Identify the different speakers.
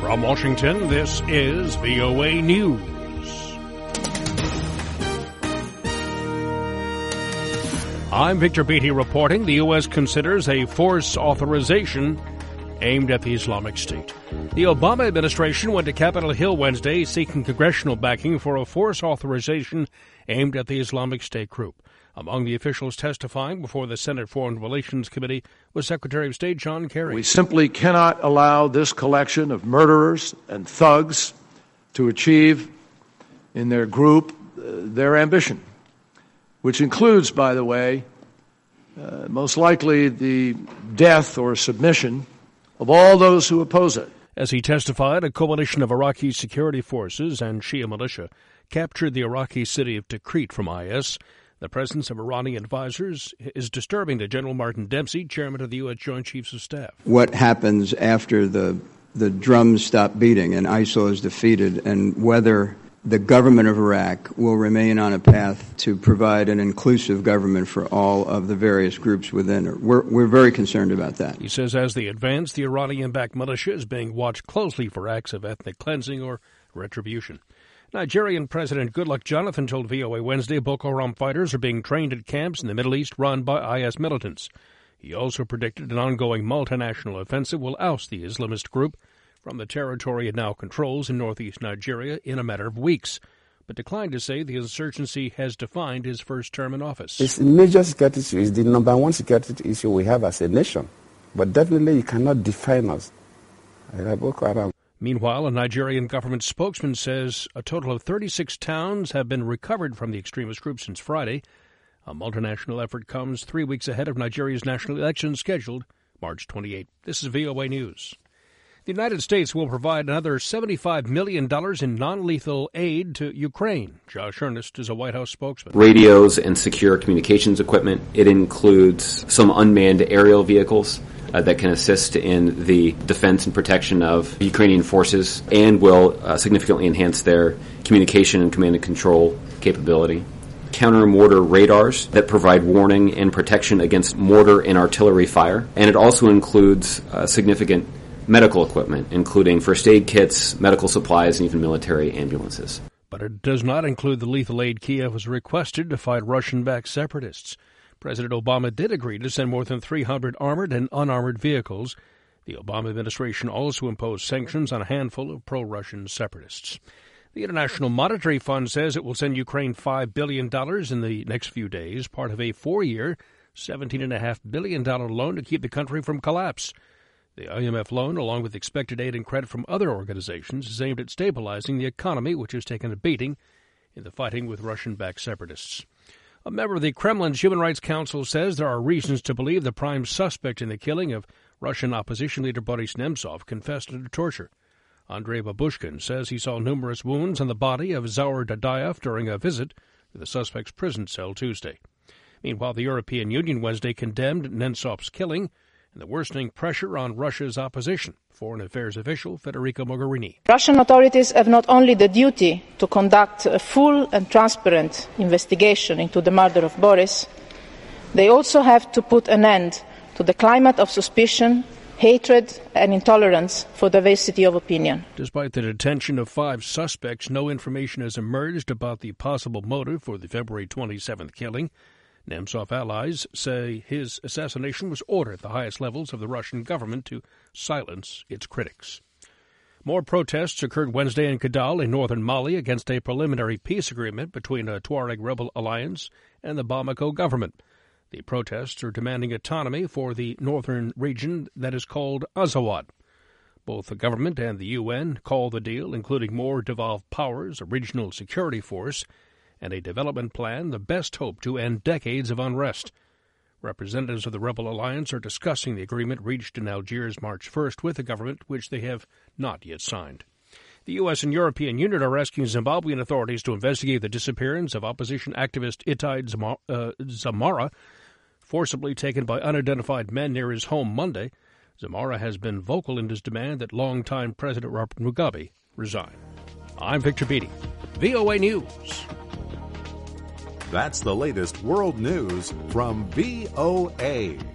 Speaker 1: From Washington, this is VOA News. I'm Victor Beatty reporting the U.S. considers a force authorization aimed at the Islamic State. The Obama administration went to Capitol Hill Wednesday seeking congressional backing for a force authorization aimed at the Islamic State group. Among the officials testifying before the Senate Foreign Relations Committee was Secretary of State John Kerry.
Speaker 2: We simply cannot allow this collection of murderers and thugs to achieve in their group their ambition, which includes, by the way, most likely the death or submission of all those who oppose it.
Speaker 1: As he testified, a coalition of Iraqi security forces and Shia militia captured the Iraqi city of Tikrit from IS. The presence of Iranian advisors is disturbing to General Martin Dempsey, chairman of the U.S. Joint Chiefs of Staff.
Speaker 3: What happens after the drums stop beating and ISIL is defeated, and whether the government of Iraq will remain on a path to provide an inclusive government for all of the various groups within it. We're very concerned about that.
Speaker 1: He says as they advance, the Iranian-backed militia is being watched closely for acts of ethnic cleansing or retribution. Nigerian President Goodluck Jonathan told VOA Wednesday Boko Haram fighters are being trained at camps in the Middle East run by IS militants. He also predicted an ongoing multinational offensive will oust the Islamist group from the territory it now controls in northeast Nigeria in a matter of weeks, but declined to say the insurgency has defined his first term in office.
Speaker 4: It's a major security issue. It's the number one security issue we have as a nation. But definitely you cannot define us like Boko Haram.
Speaker 1: Meanwhile, a Nigerian government spokesman says a total of 36 towns have been recovered from the extremist group since Friday. A multinational effort comes 3 weeks ahead of Nigeria's national election scheduled March 28. This is VOA News. The United States will provide another $75 million in non-lethal aid to Ukraine. Josh Earnest is a White House spokesman.
Speaker 5: Radios and secure communications equipment. It includes some unmanned aerial vehicles that can assist in the defense and protection of Ukrainian forces and will significantly enhance their communication and command and control capability. Counter-mortar radars that provide warning and protection against mortar and artillery fire. And it also includes significant medical equipment, including first aid kits, medical supplies, and even military ambulances.
Speaker 1: But it does not include the lethal aid Kiev has requested to fight Russian-backed separatists. President Obama did agree to send more than 300 armored and unarmored vehicles. The Obama administration also imposed sanctions on a handful of pro-Russian separatists. The International Monetary Fund says it will send Ukraine $5 billion in the next few days, part of a 4-year, $17.5 billion loan to keep the country from collapse. The IMF loan, along with expected aid and credit from other organizations, is aimed at stabilizing the economy, which has taken a beating in the fighting with Russian-backed separatists. A member of the Kremlin's Human Rights Council says there are reasons to believe the prime suspect in the killing of Russian opposition leader Boris Nemtsov confessed to torture. Andrei Babushkin says he saw numerous wounds on the body of Zaur Dadayev during a visit to the suspect's prison cell Tuesday. Meanwhile, the European Union Wednesday condemned Nemtsov's killing and the worsening pressure on Russia's opposition. Foreign Affairs official Federica Mogherini.
Speaker 6: Russian authorities have not only the duty to conduct a full and transparent investigation into the murder of Boris, they also have to put an end to the climate of suspicion, hatred and intolerance for diversity of opinion.
Speaker 1: Despite the detention of 5 suspects, no information has emerged about the possible motive for the February 27th killing. Nemtsov allies say his assassination was ordered at the highest levels of the Russian government to silence its critics. More protests occurred Wednesday in Kidal in northern Mali against a preliminary peace agreement between a Tuareg rebel alliance and the Bamako government. The protests are demanding autonomy for the northern region that is called Azawad. Both the government and the UN call the deal, including more devolved powers, a regional security force, and a development plan, the best hope to end decades of unrest. Representatives of the rebel alliance are discussing the agreement reached in Algiers March 1st with the government, which they have not yet signed. The U.S. and European Union are asking Zimbabwean authorities to investigate the disappearance of opposition activist Itai Zamara, forcibly taken by unidentified men near his home Monday. Zamara has been vocal in his demand that longtime President Robert Mugabe resign. I'm Victor Beatty, VOA News.
Speaker 7: That's the latest world news from VOA.